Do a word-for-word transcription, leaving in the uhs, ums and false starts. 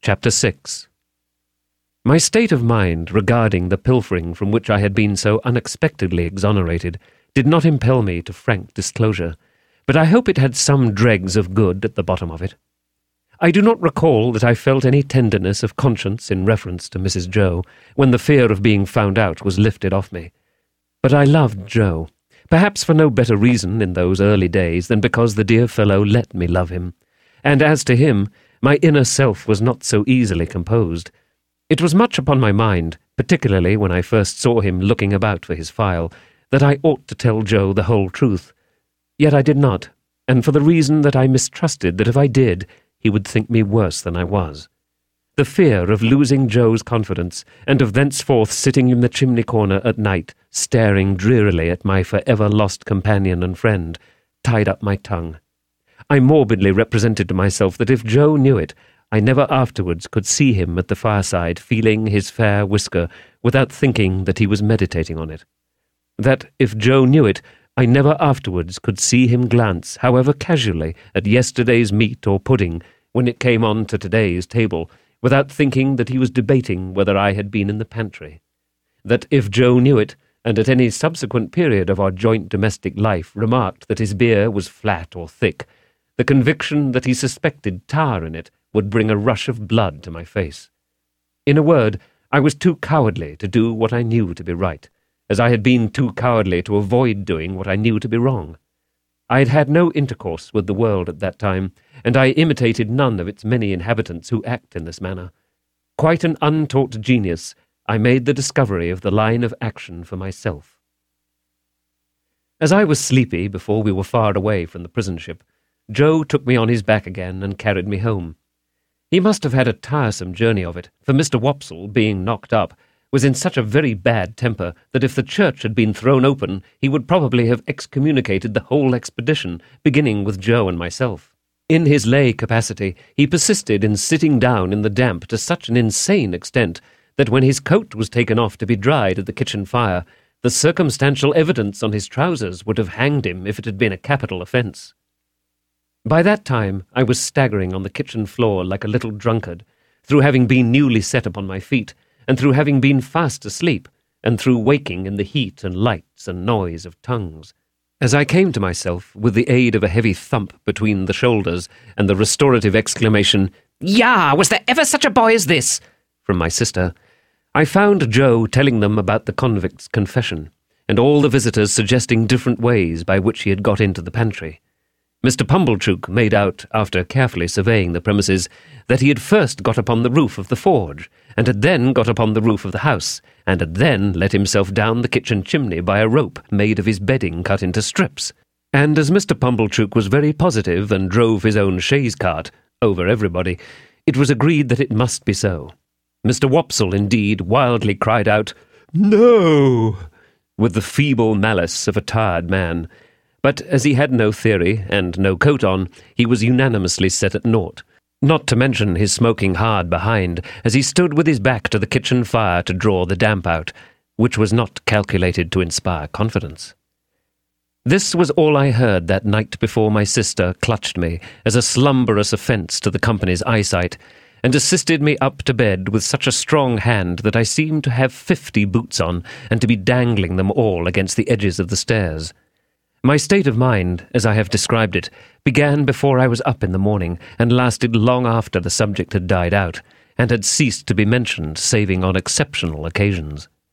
Chapter six. My state of mind regarding the pilfering from which I had been so unexpectedly exonerated did not impel me to frank disclosure, but I hope it had some dregs of good at the bottom of it. I do not recall that I felt any tenderness of conscience in reference to Missus Joe when the fear of being found out was lifted off me. But I loved Joe, perhaps for no better reason in those early days than because the dear fellow let me love him, and as to him, my inner self was not so easily composed. It was much upon my mind, particularly when I first saw him looking about for his file, that I ought to tell Joe the whole truth. Yet I did not, and for the reason that I mistrusted that if I did, he would think me worse than I was. The fear of losing Joe's confidence, and of thenceforth sitting in the chimney corner at night, staring drearily at my forever lost companion and friend, tied up my tongue. I morbidly represented to myself that if Joe knew it, I never afterwards could see him at the fireside feeling his fair whisker without thinking that he was meditating on it. That if Joe knew it, I never afterwards could see him glance, however casually, at yesterday's meat or pudding when it came on to today's table, without thinking that he was debating whether I had been in the pantry. That if Joe knew it, and at any subsequent period of our joint domestic life remarked that his beer was flat or thick, the conviction that he suspected tar in it would bring a rush of blood to my face. In a word, I was too cowardly to do what I knew to be right, as I had been too cowardly to avoid doing what I knew to be wrong. I had had no intercourse with the world at that time, and I imitated none of its many inhabitants who act in this manner. Quite an untaught genius, I made the discovery of the line of action for myself. As I was sleepy before we were far away from the prison ship, Joe took me on his back again and carried me home. He must have had a tiresome journey of it, for Mister Wopsle, being knocked up, was in such a very bad temper that if the church had been thrown open, he would probably have excommunicated the whole expedition, beginning with Joe and myself. In his lay capacity, he persisted in sitting down in the damp to such an insane extent that when his coat was taken off to be dried at the kitchen fire, the circumstantial evidence on his trousers would have hanged him if it had been a capital offence. By that time I was staggering on the kitchen floor like a little drunkard, through having been newly set upon my feet, and through having been fast asleep, and through waking in the heat and lights and noise of tongues. As I came to myself, with the aid of a heavy thump between the shoulders and the restorative exclamation, "Yah! Was there ever such a boy as this?" from my sister, I found Joe telling them about the convict's confession, and all the visitors suggesting different ways by which he had got into the pantry. Mister Pumblechook made out, after carefully surveying the premises, that he had first got upon the roof of the forge, and had then got upon the roof of the house, and had then let himself down the kitchen chimney by a rope made of his bedding cut into strips. And as Mister Pumblechook was very positive and drove his own chaise cart over everybody, it was agreed that it must be so. Mister Wopsle, indeed, wildly cried out, "No!" with the feeble malice of a tired man. But as he had no theory and no coat on, he was unanimously set at naught, not to mention his smoking hard behind, as he stood with his back to the kitchen fire to draw the damp out, which was not calculated to inspire confidence. This was all I heard that night before my sister clutched me as a slumberous offence to the company's eyesight, and assisted me up to bed with such a strong hand that I seemed to have fifty boots on, and to be dangling them all against the edges of the stairs. My state of mind, as I have described it, began before I was up in the morning, and lasted long after the subject had died out, and had ceased to be mentioned saving on exceptional occasions.